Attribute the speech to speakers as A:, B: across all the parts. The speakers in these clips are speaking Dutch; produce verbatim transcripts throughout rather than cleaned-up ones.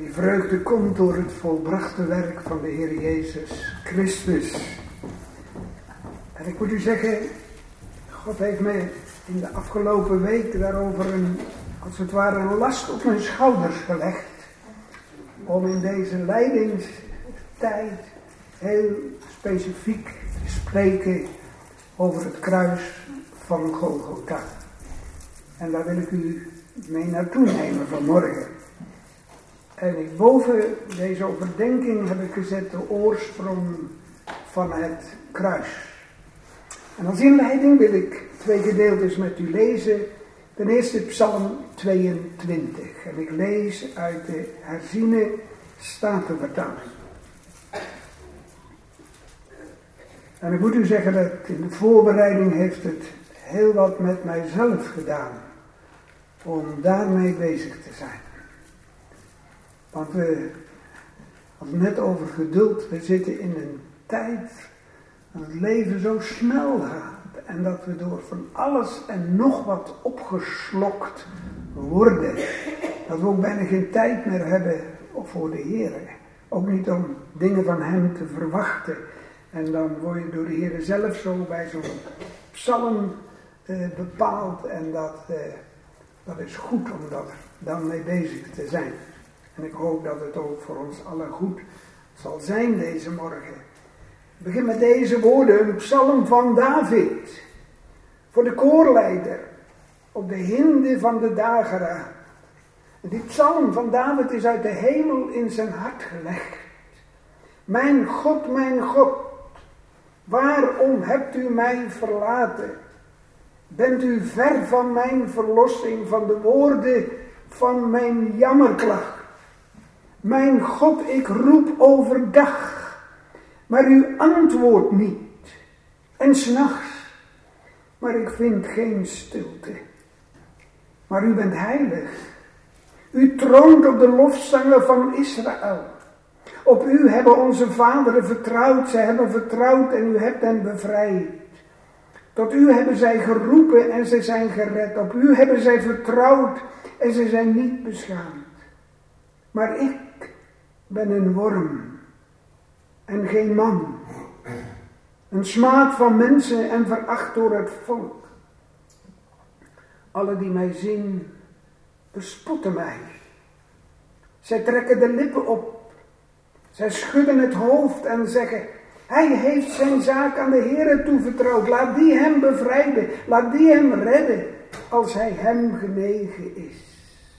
A: die vreugde komt door het volbrachte werk van de Heer Jezus Christus. En ik moet u zeggen, God heeft mij in de afgelopen week daarover een, als het ware, een last op mijn schouders gelegd. Om in deze leidingstijd heel specifiek te spreken over het kruis van Golgotha. En daar wil ik u mee naartoe nemen vanmorgen. En ik, boven deze overdenking heb ik gezet de oorsprong van het kruis. En als inleiding wil ik twee gedeeltes met u lezen. Ten eerste Psalm tweeëntwintig. En ik lees uit de herziene statenvertaling. En ik moet u zeggen dat in de voorbereiding heeft het heel wat met mijzelf gedaan. Om daarmee bezig te zijn. Want we hadden net over geduld. We zitten in een tijd dat het leven zo snel gaat. En dat we door van alles en nog wat opgeslokt worden. Dat we ook bijna geen tijd meer hebben voor de Heer. Ook niet om dingen van Hem te verwachten. En dan word je door de Heer zelf zo bij zo'n psalm eh, bepaald. En dat, eh, dat is goed om daar dan mee bezig te zijn. En ik hoop dat het ook voor ons allen goed zal zijn deze morgen. Ik begin met deze woorden, een psalm van David. Voor de koorleider, op de hinde van de dageraad. En die psalm van David is uit de hemel in zijn hart gelegd. Mijn God, mijn God, waarom hebt u mij verlaten? Bent u ver van mijn verlossing, van de woorden van mijn jammerklacht? Mijn God, ik roep overdag, maar u antwoordt niet. En 's nachts, maar ik vind geen stilte. Maar u bent heilig. U troont op de lofzangen van Israël. Op u hebben onze vaderen vertrouwd, zij hebben vertrouwd en u hebt hen bevrijd. Tot u hebben zij geroepen en ze zijn gered. Op u hebben zij vertrouwd en ze zijn niet beschaamd. Maar ik ben een worm en geen man. Een smaad van mensen en veracht door het volk. Alle die mij zien, bespotten mij. Zij trekken de lippen op. Zij schudden het hoofd en zeggen: hij heeft zijn zaak aan de Heere toevertrouwd. Laat die hem bevrijden. Laat die hem redden als hij hem genegen is.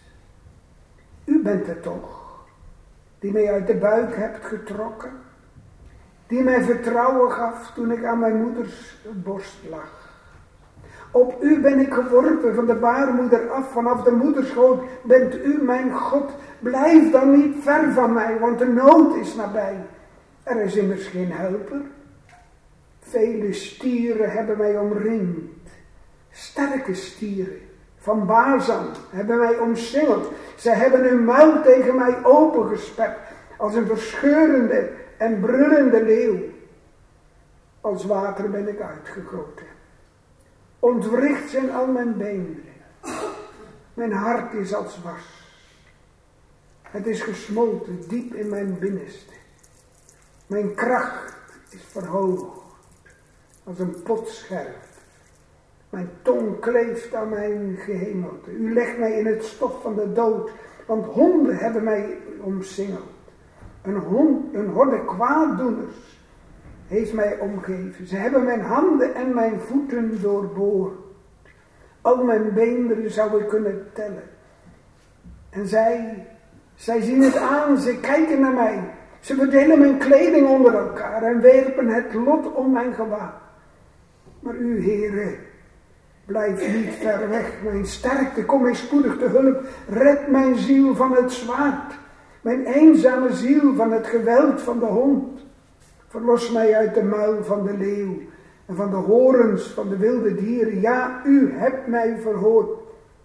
A: U bent het toch die mij uit de buik hebt getrokken. Die mij vertrouwen gaf toen ik aan mijn moeders borst lag. Op u ben ik geworpen van de baarmoeder af. Vanaf de moederschoot bent u mijn God. Blijf dan niet ver van mij, want de nood is nabij. Er is immers geen helper. Vele stieren hebben mij omringd. Sterke stieren van Bazan hebben mij omsingeld. Zij hebben hun muil tegen mij opengesperd. Als een verscheurende en brullende leeuw. Als water ben ik uitgegoten. Ontwricht zijn al mijn beenderen. Mijn hart is als was. Het is gesmolten diep in mijn binnenste. Mijn kracht is verhoogd als een potscherf. Mijn tong kleeft aan mijn gehemelte. U legt mij in het stof van de dood, want honden hebben mij omsingeld. Een hond, een horde kwaaddoeners heeft mij omgeven. Ze hebben mijn handen en mijn voeten doorboord. Al mijn beenderen zou ik kunnen tellen. En zij, zij zien het aan, ze kijken naar mij. Ze verdelen mijn kleding onder elkaar en werpen het lot om mijn gewaad. Maar u, Heere, blijf niet ver weg. Mijn sterkte, kom mij spoedig te hulp. Red mijn ziel van het zwaard. Mijn eenzame ziel van het geweld van de hond. Verlos mij uit de muil van de leeuw en van de horens van de wilde dieren. Ja, u hebt mij verhoord.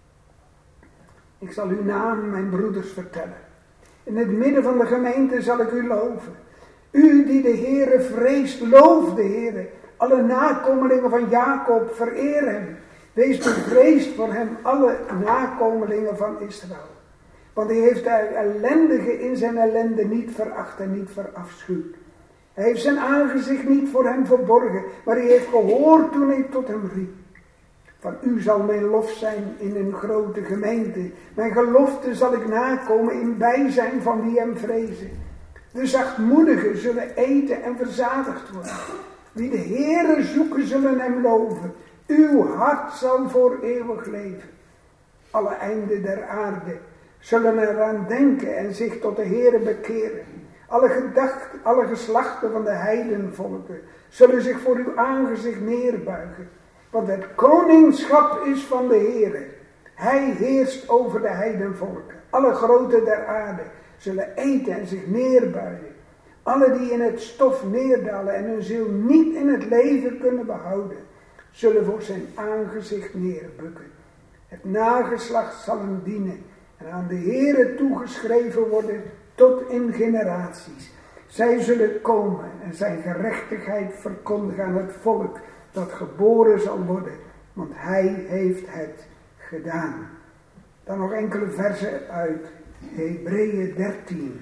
A: Ik zal uw naam mijn broeders vertellen. In het midden van de gemeente zal ik u loven. U die de Heere vreest, loof de Heere. Alle nakomelingen van Jacob, vereer hem. Wees bevreesd voor hem, alle nakomelingen van Israël. Want hij heeft de ellendige in zijn ellende niet veracht en niet verafschuwd. Hij heeft zijn aangezicht niet voor hem verborgen, maar hij heeft gehoord toen hij tot hem riep. Van u zal mijn lof zijn in een grote gemeente. Mijn gelofte zal ik nakomen in bijzijn van wie hem vrezen. De zachtmoedigen zullen eten en verzadigd worden. Wie de Heere zoeken zullen hem loven. Uw hart zal voor eeuwig leven. Alle einden der aarde zullen eraan denken en zich tot de Heere bekeren. Alle, gedacht, alle geslachten van de heidenvolken zullen zich voor uw aangezicht neerbuigen. Want het koningschap is van de Heere. Hij heerst over de heidenvolken. Alle groten der aarde zullen eten en zich neerbuigen. Alle die in het stof neerdalen en hun ziel niet in het leven kunnen behouden, zullen voor zijn aangezicht neerbukken. Het nageslacht zal hem dienen en aan de Heere toegeschreven worden tot in generaties. Zij zullen komen en zijn gerechtigheid verkondigen aan het volk dat geboren zal worden, want hij heeft het gedaan. Dan nog enkele versen uit Hebreeën dertien,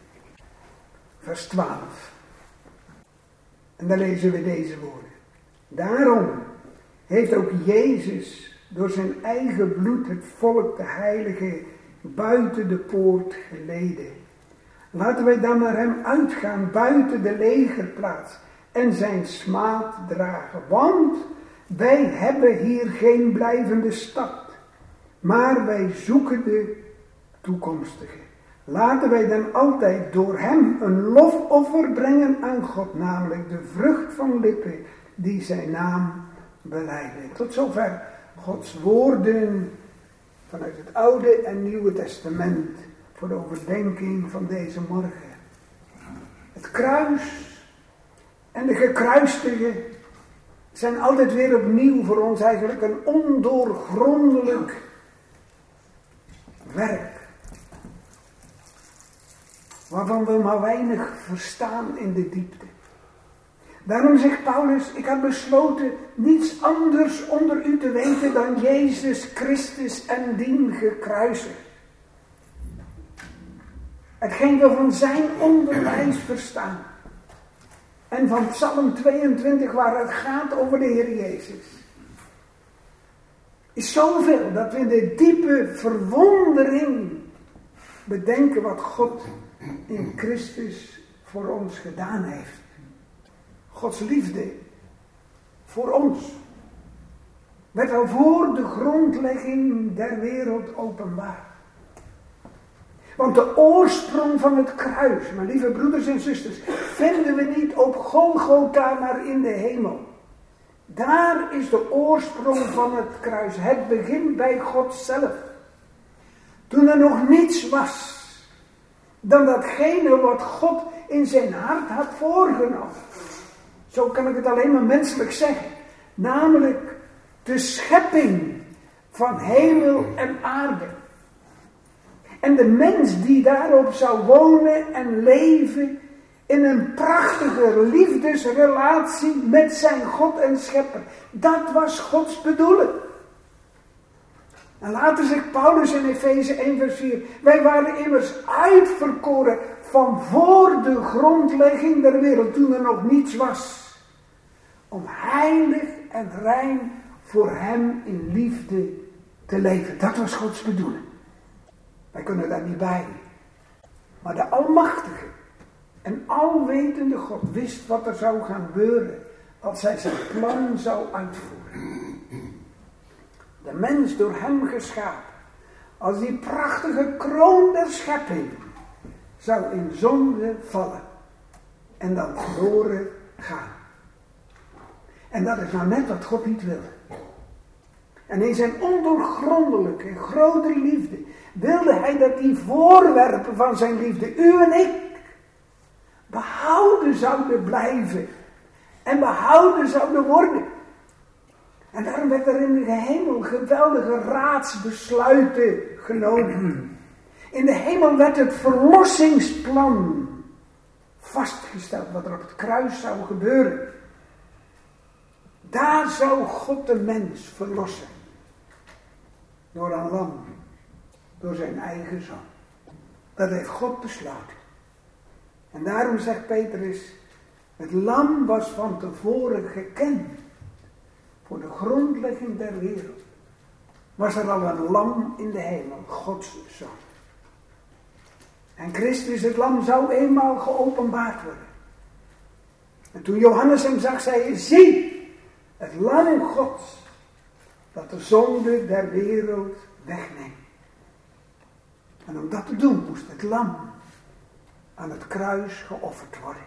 A: vers twaalf. En dan lezen we deze woorden. Daarom heeft ook Jezus door zijn eigen bloed het volk, de heilige, buiten de poort geleden. Laten wij dan naar hem uitgaan buiten de legerplaats en zijn smaad dragen. Want wij hebben hier geen blijvende stad, maar wij zoeken de toekomstige. Laten wij dan altijd door hem een lofoffer brengen aan God, namelijk de vrucht van lippen die zijn naam belijden. Tot zover Gods woorden vanuit het Oude en Nieuwe Testament voor de overdenking van deze morgen. Het kruis en de gekruistigen zijn altijd weer opnieuw voor ons eigenlijk een ondoorgrondelijk werk, waarvan we maar weinig verstaan in de diepte. Daarom zegt Paulus, ik had besloten niets anders onder u te weten dan Jezus Christus en dien gekruisigd. Hetgeen we van zijn onderwijs verstaan. En van Psalm tweeëntwintig waar het gaat over de Heer Jezus. Is zoveel dat we in de diepe verwondering bedenken wat God in Christus voor ons gedaan heeft. Gods liefde voor ons werd al voor de grondlegging der wereld openbaar. Want de oorsprong van het kruis, mijn lieve broeders en zusters, vinden we niet op Golgotha, maar in de hemel. Daar is de oorsprong van het kruis. Het begint bij God zelf. Toen er nog niets was dan datgene wat God in zijn hart had voorgenomen. Zo kan ik het alleen maar menselijk zeggen. Namelijk de schepping van hemel en aarde. En de mens die daarop zou wonen en leven in een prachtige liefdesrelatie met zijn God en Schepper. Dat was Gods bedoeling. En later zegt Paulus in Efeze één vers vier. Wij waren immers uitverkoren van voor de grondlegging der wereld, toen er nog niets was. Om heilig en rein voor hem in liefde te leven. Dat was Gods bedoeling. Wij kunnen daar niet bij. Maar de almachtige en alwetende God wist wat er zou gaan gebeuren als hij zijn plan zou uitvoeren. De mens door hem geschapen, als die prachtige kroon der schepping, zou in zonde vallen en dan verloren gaan. En dat is nou net wat God niet wilde. En in zijn ondoorgrondelijke en grote liefde wilde hij dat die voorwerpen van zijn liefde, u en ik, behouden zouden blijven. En behouden zouden worden. En daarom werd er in de hemel geweldige raadsbesluiten genomen. In de hemel werd het verlossingsplan vastgesteld, wat er op het kruis zou gebeuren. Daar zou God de mens verlossen. Door een lam. Door zijn eigen zoon. Dat heeft God besloten. En daarom zegt Petrus, het lam was van tevoren gekend. Voor de grondlegging der wereld was er al een lam in de hemel, Gods zoon. En Christus, het lam, zou eenmaal geopenbaard worden. En toen Johannes hem zag, zei hij, zie, het lam Gods, dat de zonde der wereld wegneemt. En om dat te doen moest het lam aan het kruis geofferd worden.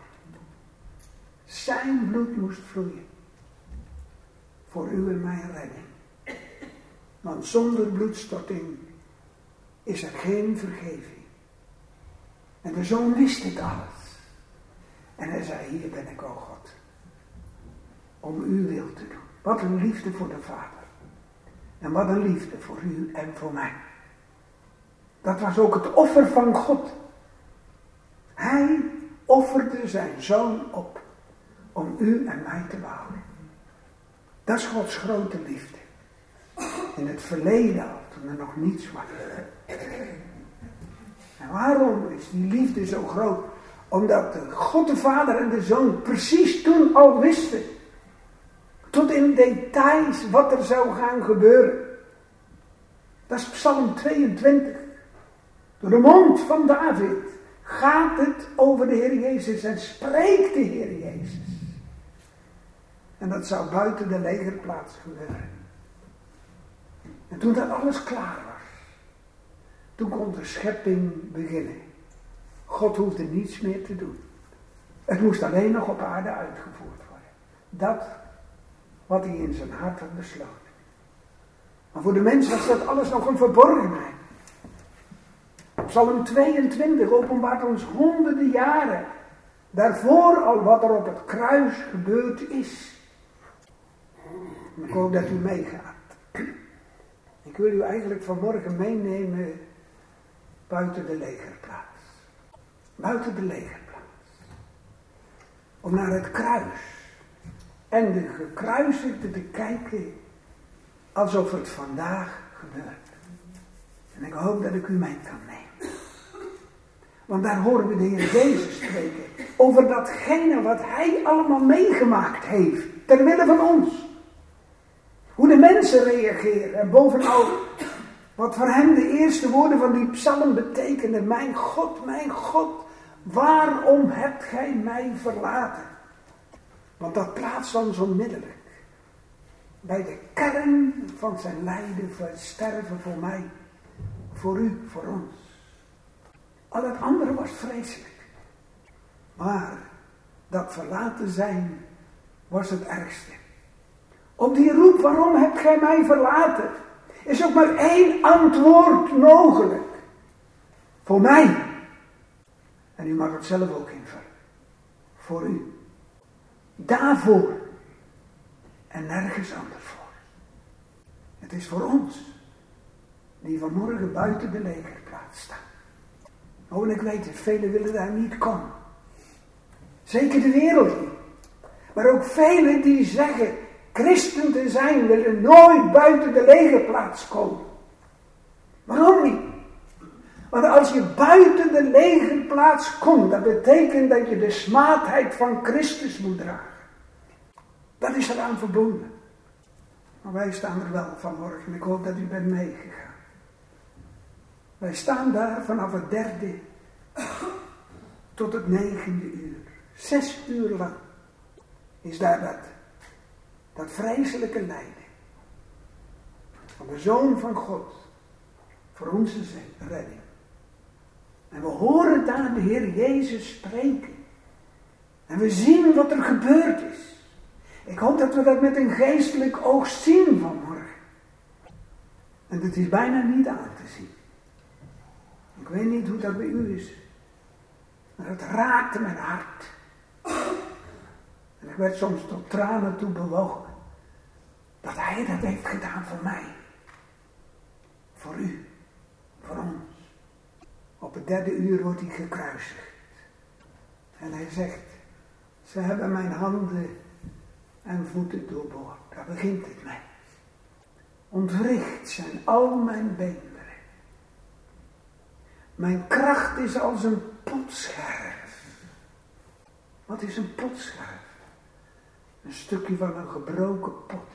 A: Zijn bloed moest vloeien. Voor u en mijn redding. Want zonder bloedstorting is er geen vergeving. En de zoon wist dit alles. En hij zei, hier ben ik, o God. Om uw wil te doen. Wat een liefde voor de Vader. En wat een liefde voor u en voor mij. Dat was ook het offer van God. Hij offerde zijn zoon op. Om u en mij te behouden. Dat is Gods grote liefde. In het verleden al, toen er nog niets was. En waarom is die liefde zo groot? Omdat de God de Vader en de Zoon precies toen al wisten. Tot in details wat er zou gaan gebeuren. Dat is Psalm tweeëntwintig. Door de mond van David gaat het over de Heer Jezus en spreekt de Heer Jezus. En dat zou buiten de legerplaats gebeuren. En toen dat alles klaar was, toen kon de schepping beginnen. God hoefde niets meer te doen. Het moest alleen nog op aarde uitgevoerd worden. Dat wat hij in zijn hart had besloten. Maar voor de mens was dat alles nog een verborgenheid. Psalm tweeëntwintig openbaart ons honderden jaren daarvoor al wat er op het kruis gebeurd is. Ik hoop dat u meegaat. Ik wil u eigenlijk vanmorgen meenemen buiten de legerplaats. Buiten de legerplaats. Om naar het kruis en de gekruisigde te kijken alsof het vandaag gebeurt. En ik hoop dat ik u mee kan nemen. Want daar horen we de Heer Jezus spreken over datgene wat hij allemaal meegemaakt heeft. Ter wille van ons. Hoe de mensen reageren. En bovenal wat voor hem de eerste woorden van die psalm betekenen. Mijn God, mijn God, waarom hebt gij mij verlaten? Want dat plaatst ons onmiddellijk bij de kern van zijn lijden, voor het sterven voor mij, voor u, voor ons. Al het andere was vreselijk. Maar dat verlaten zijn was het ergste. Op die roep, waarom hebt gij mij verlaten? Is ook maar één antwoord mogelijk. Voor mij. En u mag het zelf ook invullen. Voor u. Daarvoor. En nergens anders voor. Het is voor ons. Die vanmorgen buiten de legerplaats staan. Oh, en ik weet het, velen willen daar niet komen. Zeker de wereld niet. Maar ook velen die zeggen christen te zijn, willen nooit buiten de legerplaats komen. Waarom niet? Want als je buiten de legerplaats komt, dat betekent dat je de smaadheid van Christus moet dragen. Dat is eraan verbonden. Maar wij staan er wel vanmorgen. Ik hoop dat u bent meegegaan. Wij staan daar vanaf het derde tot het negende uur. Zes uur lang is daar dat, dat vreselijke lijden van de Zoon van God voor onze redding. En we horen daar de Heer Jezus spreken. En we zien wat er gebeurd is. Ik hoop dat we dat met een geestelijk oog zien vanmorgen. En het is bijna niet aan te zien. Ik weet niet hoe dat bij u is. Maar het raakte mijn hart. En ik werd soms tot tranen toe bewogen. Dat hij dat heeft gedaan voor mij. Voor u. Voor ons. Op het derde uur wordt hij gekruisigd. En hij zegt. Ze hebben mijn handen en voeten doorboord. Daar begint het mee. Ontwricht zijn al mijn beenderen. Mijn kracht is als een potscherf. Wat is een potscherf? Een stukje van een gebroken pot.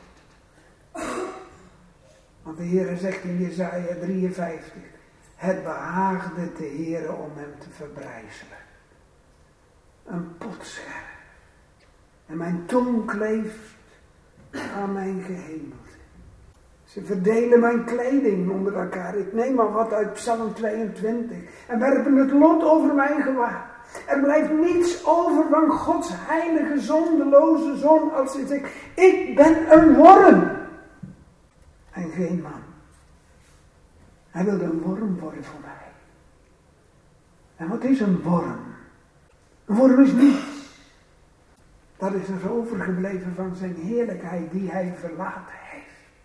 A: Want de Heer zegt in Jesaja drieënvijftig. Het behaagde de Heer om hem te verbrijzelen. Een potscherf. En mijn tong kleeft aan mijn gehemelte. Ze verdelen mijn kleding onder elkaar. Ik neem maar wat uit Psalm tweeëntwintig. En werpen het lot over mijn gewaad. Er blijft niets over van Gods heilige, zondeloze zoon als hij zegt, ik ben een worm. En geen man. Hij wilde een worm worden voor mij. En wat is een worm? Een worm is niets. Dat is er overgebleven van zijn heerlijkheid die hij verlaten heeft.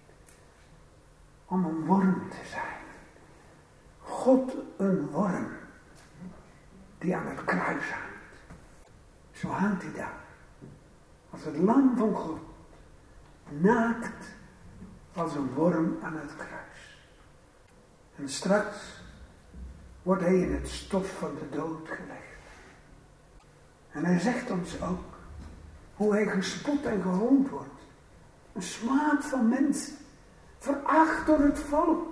A: Om een worm te zijn. God een worm. Die aan het kruis hangt. Zo hangt hij daar. Als het lam van God. Naakt als een worm aan het kruis. En straks wordt hij in het stof van de dood gelegd. En hij zegt ons ook hoe hij gespot en gehoond wordt. Een smaad van mensen. Veracht door het volk.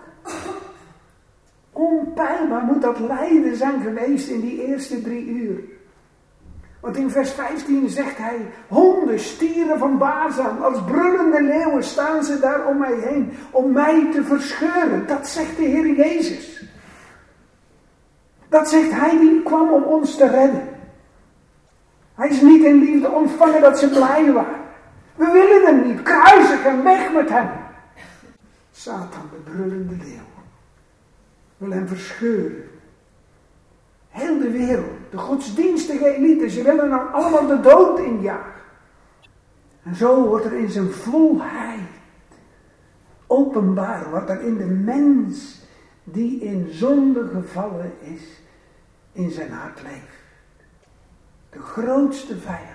A: Onpeilbaar moet dat lijden zijn geweest in die eerste drie uur. Want in vers vijftien zegt hij, honden, stieren van Bazan, als brullende leeuwen staan ze daar om mij heen, om mij te verscheuren. Dat zegt de Heer Jezus. Dat zegt hij die kwam om ons te redden. Hij is niet in liefde ontvangen dat ze blij waren. We willen hem niet, kruisig en weg met hem. Satan, de brullende leeuw, wil hem verscheuren. Heel de wereld, de godsdienstige elite, ze willen hem allemaal de dood injagen. En zo wordt er in zijn volheid openbaar wat er in de mens die in zonde gevallen is, in zijn hart leeft. De grootste vijand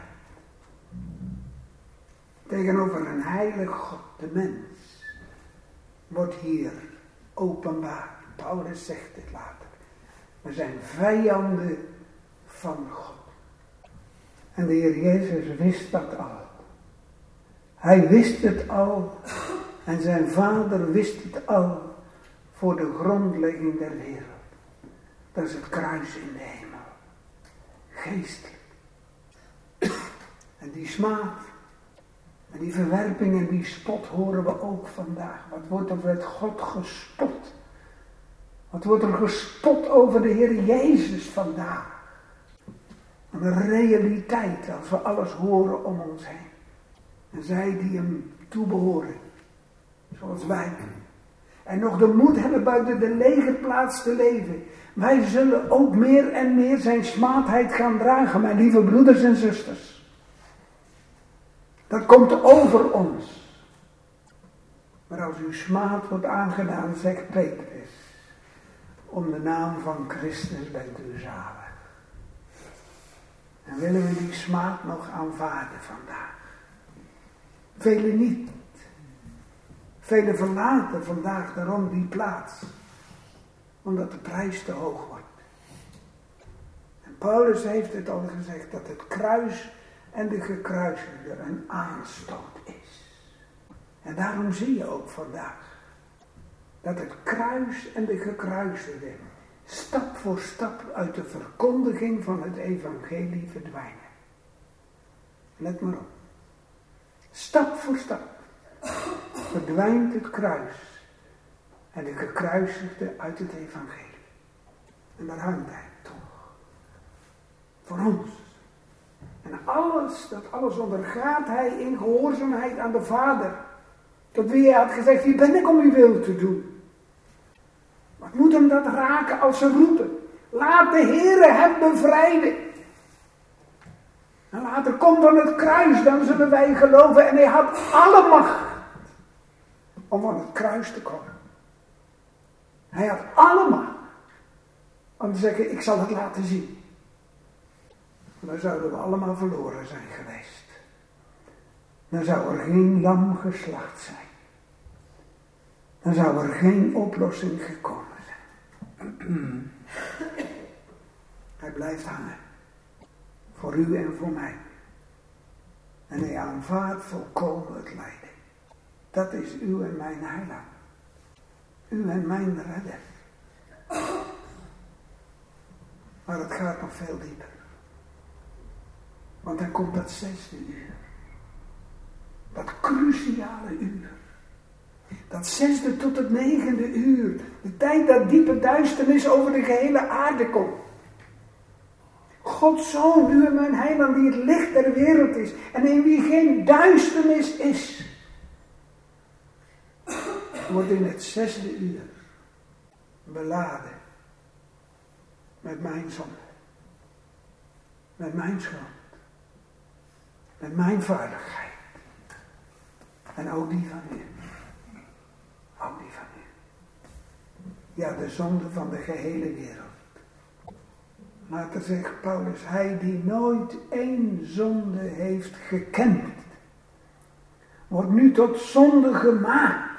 A: tegenover een heilig God, de mens, wordt hier openbaar. Paulus zegt dit later. We zijn vijanden van God. En de Heer Jezus wist dat al. Hij wist het al. En zijn Vader wist het al voor de grondlegging der wereld. Dat is het kruis in de hemel. Geestelijk. En die smaad. En die verwerping en die spot horen we ook vandaag. Wat wordt er met God gespot? Wat wordt er gespot over de Heer Jezus vandaag? Een realiteit als we alles horen om ons heen. En zij die hem toebehoren. Zoals wij. En nog de moed hebben buiten de legerplaats te leven. Wij zullen ook meer en meer zijn smaadheid gaan dragen, mijn lieve broeders en zusters. Dat komt over ons. Maar als uw smaad wordt aangedaan, zegt Petrus, om de naam van Christus bent u zalig. En willen we die smaad nog aanvaarden vandaag? Velen niet. Velen verlaten vandaag daarom die plaats. Omdat de prijs te hoog wordt. En Paulus heeft het al gezegd dat het kruis en de gekruisigde een aanstoot is. En daarom zie je ook vandaag dat het kruis en de gekruisigde stap voor stap uit de verkondiging van het evangelie verdwijnen. Let maar op. Stap voor stap verdwijnt het kruis en de gekruisigde uit het evangelie. En daar hangt hij toch. Voor ons. En alles, dat alles ondergaat hij in gehoorzaamheid aan de Vader. Tot wie hij had gezegd, hier ben ik om uw wil te doen. Wat moet hem dat raken als ze roepen? Laat de Heere hem bevrijden. En later komt dan het kruis, dan zullen wij geloven. En hij had alle macht om van het kruis te komen. Hij had alle macht om te zeggen, ik zal het laten zien. Dan zouden we allemaal verloren zijn geweest. Dan zou er geen lam geslacht zijn. Dan zou er geen oplossing gekomen zijn. Hij blijft hangen. Voor u en voor mij. En hij aanvaardt volkomen het lijden. Dat is uw en mijn heiland. U en mijn redder. Maar het gaat nog veel dieper. Want dan komt dat zesde uur. Dat cruciale uur. Dat zesde tot het negende uur. De tijd dat diepe duisternis over de gehele aarde komt. Gods Zoon, u en mijn heiland, die het licht der wereld is. En in wie geen duisternis is. Wordt in het zesde uur beladen. Met mijn zonde. Met mijn schuld. Met mijn vaardigheid. En ook die van u. Ook die van u. Ja, de zonde van de gehele wereld. Later zegt Paulus, hij die nooit één zonde heeft gekend, wordt nu tot zonde gemaakt.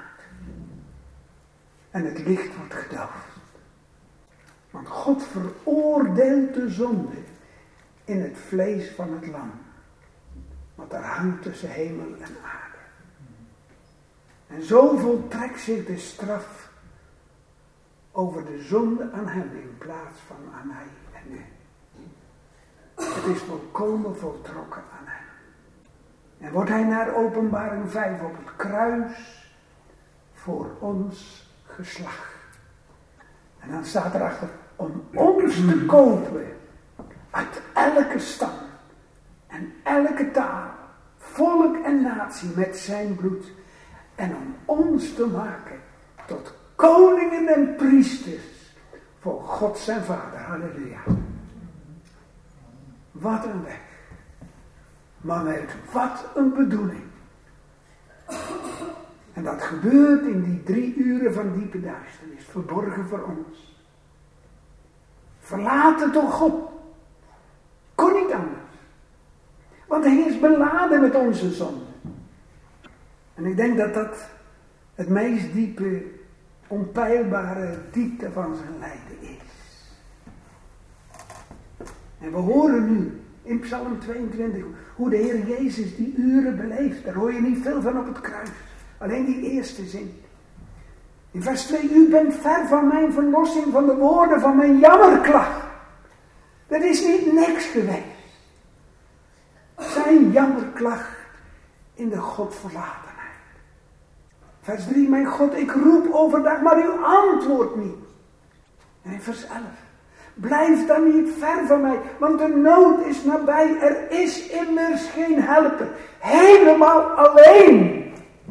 A: En het licht wordt gedoofd. Want God veroordeelt de zonde in het vlees van het lam. Want er hangt tussen hemel en aarde. En zo voltrekt zich de straf over de zonde aan hem in plaats van aan mij en u. Het is volkomen voltrokken aan hem. En wordt hij naar Openbaring vijf op het kruis voor ons geslacht. En dan staat erachter, om ons te kopen uit elke stam en elke taal, volk en natie met zijn bloed. En om ons te maken tot koningen en priesters voor God zijn Vader. Halleluja. Wat een weg. Maar met wat een bedoeling. En dat gebeurt in die drie uren van diepe duisternis, verborgen voor ons. Verlaten door God. Kon niet anders. Want hij is beladen met onze zonde. En ik denk dat dat het meest diepe, onpeilbare diepte van zijn lijden is. En we horen nu in Psalm tweeëntwintig hoe de Heer Jezus die uren beleeft. Daar hoor je niet veel van op het kruis. Alleen die eerste zin. In vers twee, u bent ver van mijn verlossing, van de woorden van mijn jammerklacht. Dat is niet niks geweest. Zijn jammerklacht in de Godverlatenheid. Vers drie, mijn God, ik roep overdag, maar u antwoordt niet. En in vers elf, blijf dan niet ver van mij, want de nood is nabij. Er is immers geen helper. Helemaal alleen.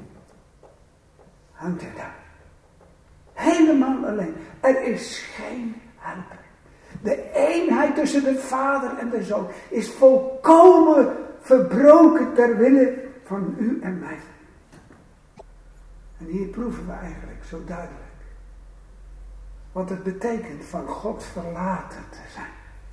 A: Hangt hij daar. Helemaal alleen. Er is geen helper. De eenheid tussen de Vader en de Zoon is volkomen verbroken ter wille van u en mij. En hier proeven we eigenlijk zo duidelijk wat het betekent van God verlaten te zijn.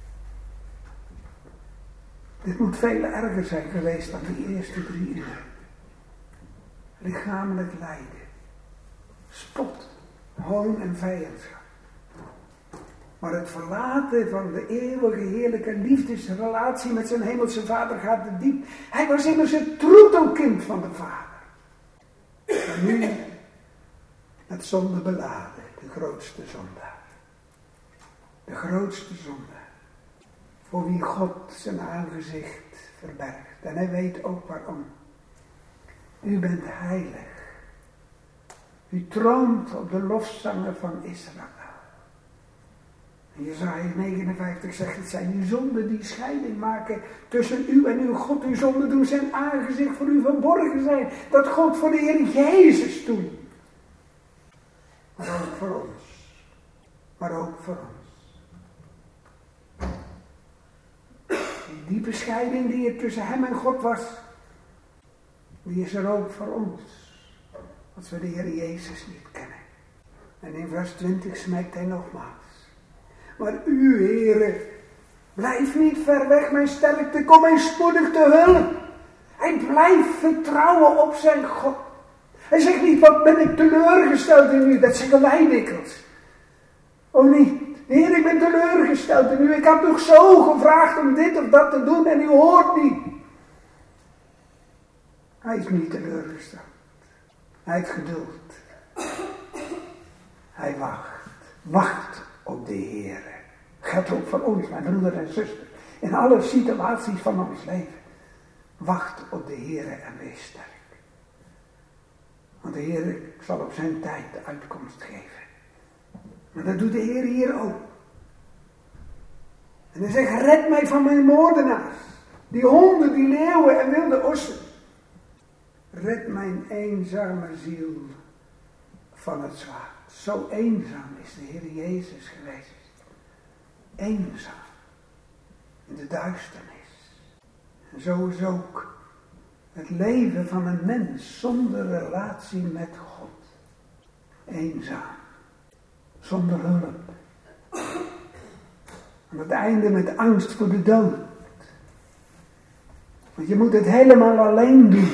A: Dit moet veel erger zijn geweest dan die eerste drie uur. Lichamelijk lijden, spot, hoon en vijandschap. Maar het verlaten van de eeuwige heerlijke liefdesrelatie met zijn hemelse Vader gaat te diep. Hij was immers het troetelkind van de Vader. Maar nu met zonde beladen, de grootste zondaar. De grootste zondaar. Voor wie God zijn aangezicht verbergt. En hij weet ook waarom. U bent heilig. U troont op de lofzangen van Israël. En Jesaja negenenvijftig zegt, het zijn uw zonden die scheiding maken tussen u en uw God. Uw zonden doen zijn aangezicht voor u verborgen zijn. Dat God voor de Heer Jezus doet. Maar ook voor ons. Maar ook voor ons. Die diepe scheiding die er tussen hem en God was. Die is er ook voor ons. Als we de Heer Jezus niet kennen. En in vers twintig smijt hij nogmaals. Maar u, Heere, blijf niet ver weg, mijn sterkte, kom mij spoedig te hulp. Hij blijft vertrouwen op zijn God. Hij zegt niet, wat ben ik teleurgesteld in u, dat zeggen wij dikwijls. Oh niet. Heer, ik ben teleurgesteld in u. Ik heb nog zo gevraagd om dit of dat te doen en u hoort niet. Hij is niet teleurgesteld. Hij heeft geduld. Hij wacht. Wacht op de Heer. Geldt ook voor ons, mijn broeder en zuster. In alle situaties van ons leven. Wacht op de Heer en wees sterk. Want de Heer zal op zijn tijd de uitkomst geven. Maar dat doet de Heer hier ook. En hij zegt, red mij van mijn moordenaars. Die honden, die leeuwen en wilde ossen. Red mijn eenzame ziel van het zwaard. Zo eenzaam is de Heer Jezus geweest. Eenzaam. In de duisternis. En zo is ook het leven van een mens zonder relatie met God. Eenzaam. Zonder hulp. Aan het einde met angst voor de dood. Want je moet het helemaal alleen doen.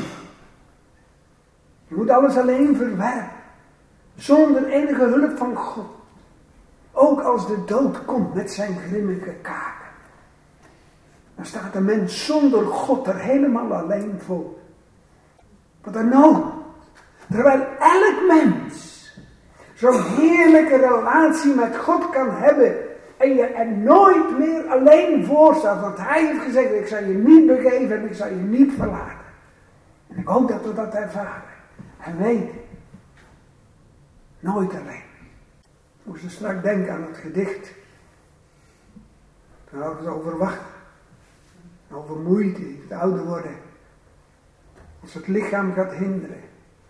A: Je moet alles alleen verwerpen. Zonder enige hulp van God. Ook als de dood komt met zijn grimmige kaken. Dan staat de mens zonder God er helemaal alleen voor. Wat een nood. Terwijl elk mens zo'n heerlijke relatie met God kan hebben. En je er nooit meer alleen voor staat. Want hij heeft gezegd, ik zal je niet begeven en ik zal je niet verlaten. En ik hoop dat we dat ervaren. En weten. Nooit alleen. Ik moest er straks denken aan het gedicht. Toen hadden we het over wachten. Over moeite, het ouder worden. Als het lichaam gaat hinderen.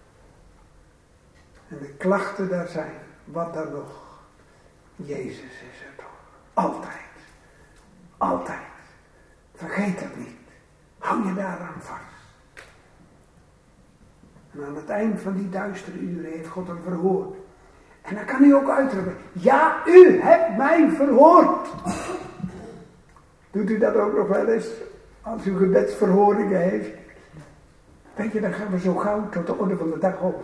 A: En de klachten daar zijn. Wat dan nog? Jezus is er toch. Altijd. Altijd. Vergeet dat niet. Hou je daaraan vast. En aan het eind van die duistere uren heeft God hem verhoord. En dan kan hij ook uitroepen. Ja, u hebt mij verhoord. Doet u dat ook nog wel eens? Als u gebedsverhoringen heeft. Weet je, dan gaan we zo gauw tot de orde van de dag op.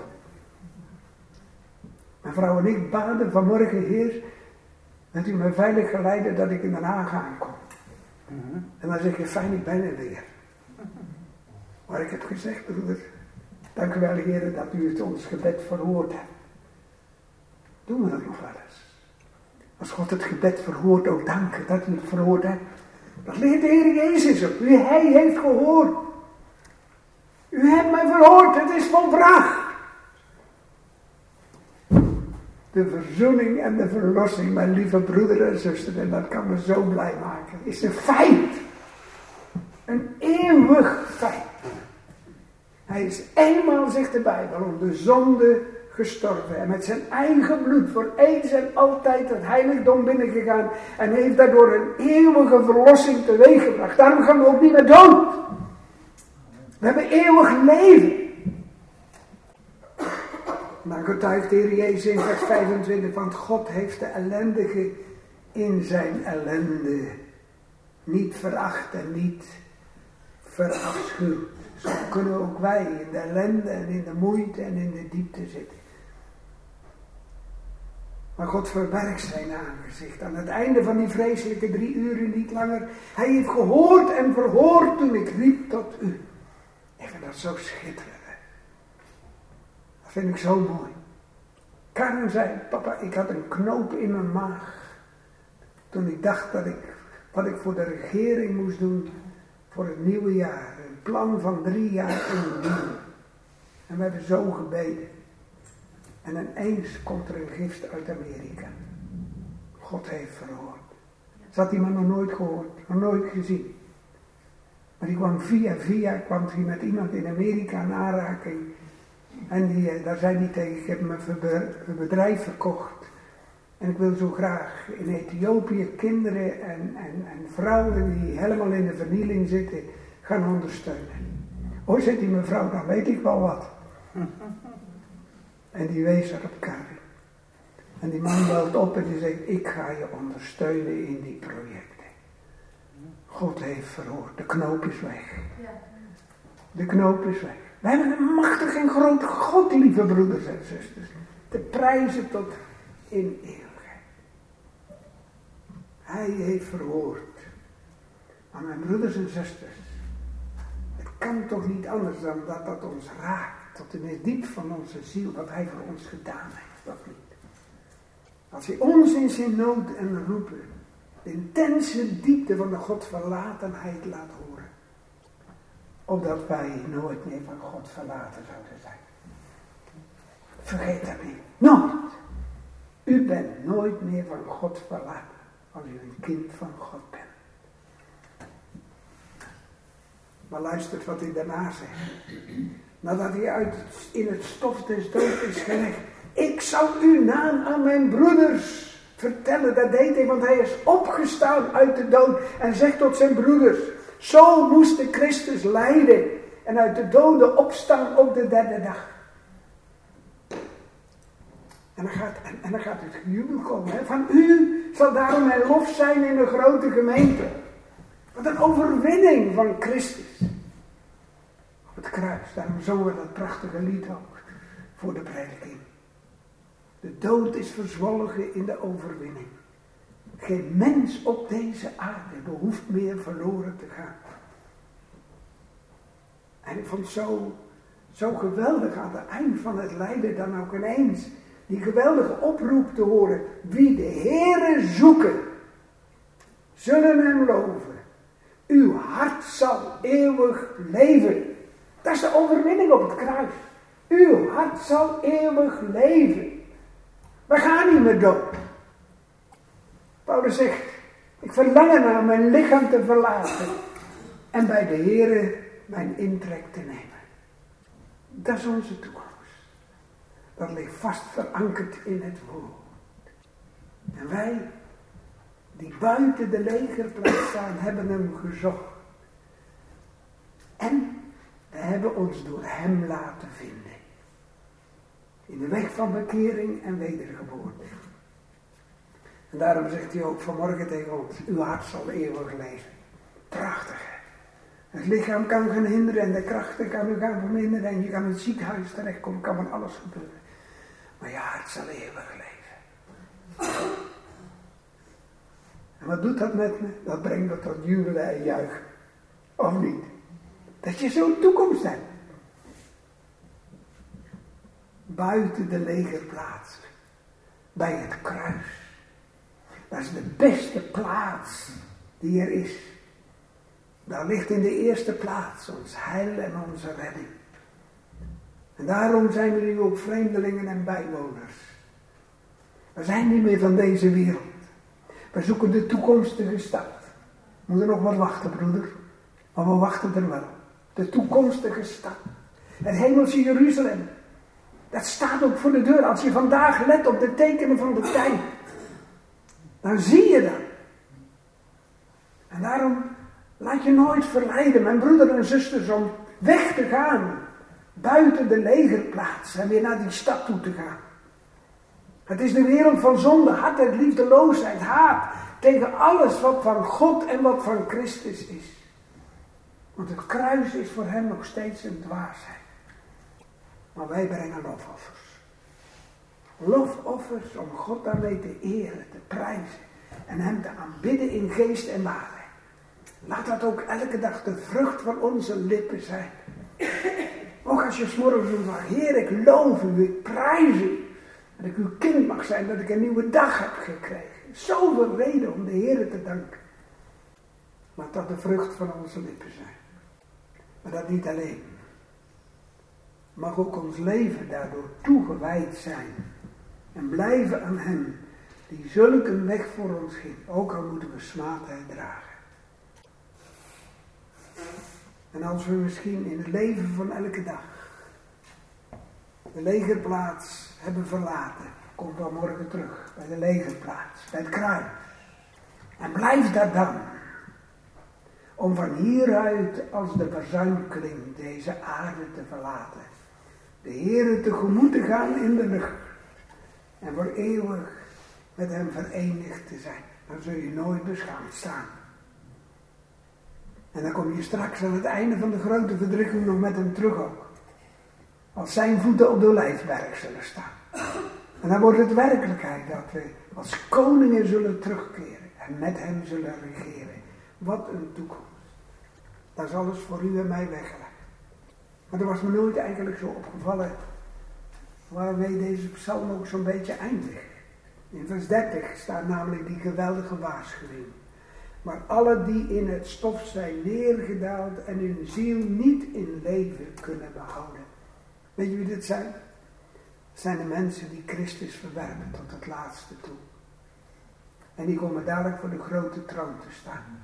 A: Mijn vrouw en ik baden vanmorgen, Heer, dat u mij veilig geleiden dat ik in Den Haag aankom. Mm-hmm. En dan zeg je, fijn, ik ben er weer. Maar ik heb gezegd, broeder, dank u wel, Heer, dat u het ons gebed verhoord hebt. Doen we dat nog wel eens? Als God het gebed verhoort, ook danken dat u het verhoord hebt. Dat leert de Heer Jezus op. U, hij heeft gehoord. U hebt mij verhoord, het is volbracht. De verzoening en de verlossing, mijn lieve broeder en zuster, en dat kan me zo blij maken, is een feit. Een eeuwig feit. Hij is eenmaal, zegt de Bijbel, om de zonde gestorven. En met zijn eigen bloed voor eens en altijd het heiligdom binnengegaan. En heeft daardoor een eeuwige verlossing teweeggebracht. Daarom gaan we ook niet meer dood. We hebben eeuwig leven. Maar getuigt de Heer Jezus in vers vijfentwintig. Want God heeft de ellendige in zijn ellende niet veracht en niet verafschuwd. Zo kunnen ook wij in de ellende en in de moeite en in de diepte zitten. Maar God verbergt zijn aangezicht. Aan het einde van die vreselijke drie uren niet langer. Hij heeft gehoord en verhoord toen ik riep tot u. Ik vind dat zo schitterend. Dat vind ik zo mooi. Karen zei, papa, ik had een knoop in mijn maag. Toen ik dacht dat ik, wat ik voor de regering moest doen voor het nieuwe jaar. Een plan van drie jaar in doen. En we hebben zo gebeden. En ineens komt er een gift uit Amerika. God heeft verhoord. Ze had die man nog nooit gehoord, nog nooit gezien. Maar die kwam via via, kwam hij met iemand in Amerika in aanraking. En die, daar zei hij tegen, ik heb mijn bedrijf verkocht. En ik wil zo graag in Ethiopië kinderen en, en, en vrouwen die helemaal in de vernieling zitten, gaan ondersteunen. Oh, zegt die mevrouw, dan weet ik wel wat. En die wees er op Karin. En die man belt op en die zegt, ik ga je ondersteunen in die projecten. God heeft verhoord, de knoop is weg. De knoop is weg. We hebben een machtig en groot God, lieve broeders en zusters. Te prijzen tot in eeuwigheid. Hij heeft verhoord. Maar mijn broeders en zusters, het kan toch niet anders dan dat dat ons raakt, tot in het diep van onze ziel, wat hij voor ons gedaan heeft, dat niet. Als hij ons in zijn nood en roepen, de intense diepte van de Godverlatenheid laat horen, opdat wij nooit meer van God verlaten zouden zijn. Vergeet dat niet. Nooit. U bent nooit meer van God verlaten als u een kind van God bent. Maar luistert wat hij daarna zegt. Nadat hij uit het, in het stof des doods is gelegd. Ik zal uw naam aan mijn broeders vertellen. Dat deed hij, want hij is opgestaan uit de dood. En zegt tot zijn broeders. Zo moest de Christus lijden. En uit de doden opstaan op de derde dag. En dan gaat, en, en dan gaat het gejubel komen. Hè? Van u zal daarom mijn lof zijn in de grote gemeente. Wat een overwinning van Christus. Op het kruis. Daarom zongen we dat prachtige lied ook. Voor de prediking. De dood is verzwolgen in de overwinning. Geen mens op deze aarde behoeft meer verloren te gaan. En ik vond het zo, zo geweldig aan het eind van het lijden dan ook ineens die geweldige oproep te horen. Wie de Heere zoeken, zullen hem loven. Uw hart zal eeuwig leven. Dat is de overwinning op het kruis. Uw hart zal eeuwig leven. We gaan niet meer dood. Paulus zegt, ik verlang naar mijn lichaam te verlaten en bij de Heere mijn intrek te nemen. Dat is onze toekomst. Dat ligt vast verankerd in het woord. En wij, die buiten de legerplaats staan, hebben hem gezocht. En we hebben ons door hem laten vinden. In de weg van bekering en wedergeboorte. En daarom zegt hij ook vanmorgen tegen ons, uw hart zal eeuwig leven. Prachtig. Het lichaam kan gaan hinderen en de krachten kan u gaan verminderen en je kan in het ziekenhuis terechtkomen, kan van alles gebeuren. Maar je hart zal eeuwig leven. En wat doet dat met me? Dat brengt me tot jubelen en juichen. Of niet? Dat je zo'n toekomst hebt. Buiten de legerplaats. Bij het kruis. Dat is de beste plaats die er is. Daar ligt in de eerste plaats ons heil en onze redding. En daarom zijn we nu ook vreemdelingen en bijwoners. We zijn niet meer van deze wereld. We zoeken de toekomstige stad. We moeten nog wat wachten, broeder. Maar we wachten er wel. De toekomstige stad. Het hemelse Jeruzalem. Dat staat ook voor de deur. Als je vandaag let op de tekenen van de tijd. Dan zie je dat. En daarom laat je nooit verleiden, mijn broeder en zusters, om weg te gaan. Buiten de legerplaats. En weer naar die stad toe te gaan. Het is de wereld van zonde, hardheid, liefdeloosheid, haat. Tegen alles wat van God en wat van Christus is. Want het kruis is voor hem nog steeds een dwaasheid. Maar wij brengen lofoffers. Lofoffers om God daarmee te eren, te prijzen. En hem te aanbidden in geest en waarheid. Laat dat ook elke dag de vrucht van onze lippen zijn. Ook als je 's morgens zegt, Heer, ik loof u, ik prijs u. Dat ik uw kind mag zijn, dat ik een nieuwe dag heb gekregen. Zoveel reden om de Heer te danken. Laat dat de vrucht van onze lippen zijn. Maar dat niet alleen. Mag ook ons leven daardoor toegewijd zijn. En blijven aan hem die zulke weg voor ons ging. Ook al moeten we smaadheid dragen. En als we misschien in het leven van elke dag de legerplaats hebben verlaten, kom dan morgen terug bij de legerplaats, bij het kruis. En blijf daar dan. Om van hieruit als de verzuimkling deze aarde te verlaten. De Heere tegemoet te gaan in de lucht. En voor eeuwig met hem verenigd te zijn. Dan zul je nooit beschaamd staan. En dan kom je straks aan het einde van de grote verdrukking nog met hem terug ook. Als zijn voeten op de Olijfberg zullen staan. En dan wordt het werkelijkheid dat we als koningen zullen terugkeren. en met hem zullen regeren. Wat een toekomst. Dat is alles voor u en mij weggelegd. Maar dat was me nooit eigenlijk zo opgevallen waarmee deze psalm ook zo'n beetje eindigt. In vers dertig staat namelijk die geweldige waarschuwing. Maar alle die in het stof zijn neergedaald en hun ziel niet in leven kunnen behouden. Weet je wie dit zijn? Het zijn de mensen die Christus verwerpen tot het laatste toe. En die komen dadelijk voor de grote troon te staan.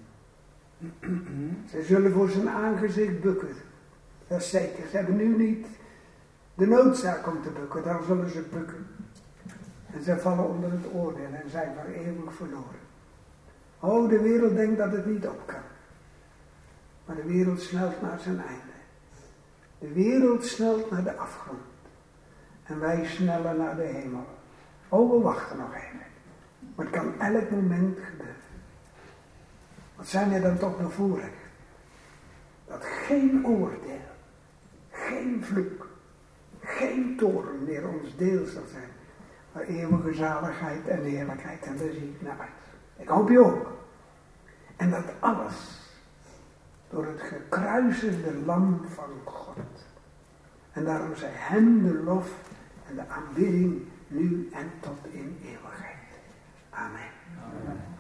A: Ze zullen voor zijn aangezicht bukken. Dat is zeker. Ze hebben nu niet de noodzaak om te bukken. Dan zullen ze bukken. En ze vallen onder het oordeel en zijn voor eeuwig verloren. Oh, de wereld denkt dat het niet op kan. Maar de wereld snelt naar zijn einde. De wereld snelt naar de afgrond. En wij snellen naar de hemel. Oh, we wachten nog even. Maar het kan elk moment gebeuren. Wat zijn er dan toch bevoorrecht? Dat geen oordeel, geen vloek, geen toorn meer ons deel zal zijn. Maar eeuwige zaligheid en heerlijkheid. En daar zie ik naar uit. Ik hoop je ook. En dat alles door het gekruisigde lam van God. En daarom zij hem de lof en de aanbidding nu en tot in eeuwigheid. Amen. Amen.